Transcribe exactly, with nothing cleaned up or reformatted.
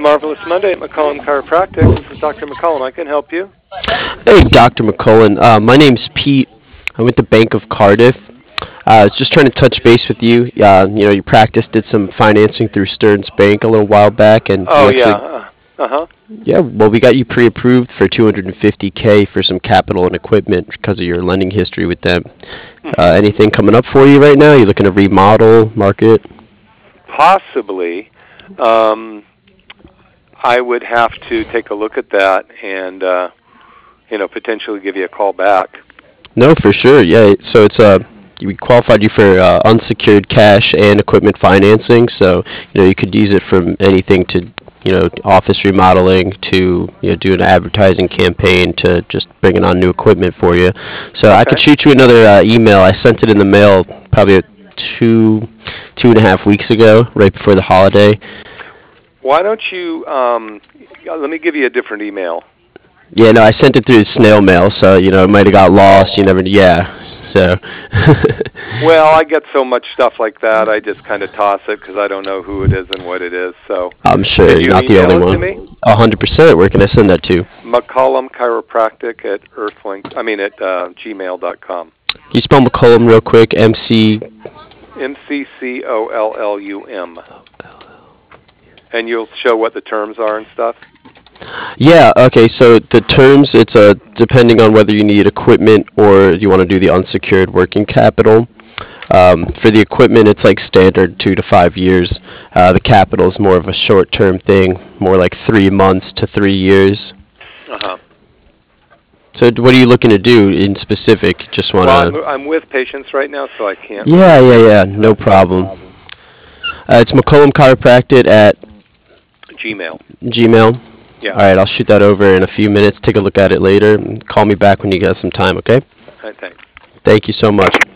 Marvelous Monday at McCollum Chiropractic. This is Doctor McCollum. I can help you. Hey, Doctor McCullen. Uh, my name's Pete. I'm with the Bank of Cardiff. Uh, I was just trying to touch base with you. Uh, you know, your practice did some financing through Stearns Bank a little while back, and we Oh, yeah. actually, Uh huh. yeah, well, we got you pre-approved for two hundred fifty k for some capital and equipment because of your lending history with them. Uh, Hmm. anything coming up for you right now? You looking to remodel, market? Possibly. Um, I would have to take a look at that and, uh, you know, potentially give you a call back. No, for sure. Yeah. So it's uh, we qualified you for uh, unsecured cash and equipment financing. So you know you could use it from anything to you know office remodeling to you know do an advertising campaign to just bringing on new equipment for you. So I could Okay. shoot you another uh, email. I sent it in the mail probably two two and a half weeks ago, right before the holiday. Why don't you, um, let me give you a different email. Yeah, no, I sent it through snail mail, so you know it might have got lost. You Oh. never, yeah. So. Well, I get so much stuff like that, I just kind of toss it because I don't know who it is and what it is. So I'm sure can you're you not the email only it to one. me? A hundred percent. Where can I send that to? McCollum Chiropractic at Earthlink, I mean at uh, gmail dot com. Can you spell McCollum real quick? M C. M C C O L L U M. And you'll show what the terms are and stuff? Yeah. Okay. So the terms, it's uh, depending on whether you need equipment or you want to do the unsecured working capital. Um, for the equipment, it's like standard two to five years. Uh, the capital is more of a short-term thing, more like three months to three years. Uh-huh. So d- what are you looking to do in specific? Just want Well, I'm, to. I'm with patients right now, so I can't Yeah, really. yeah, yeah. No problem. Uh, it's McCollum Chiropractic at Gmail. Gmail. Yeah. All right, I'll shoot that over in a few minutes. Take a look at it later. Call me back when you got some time, okay? I think. Thank you so much.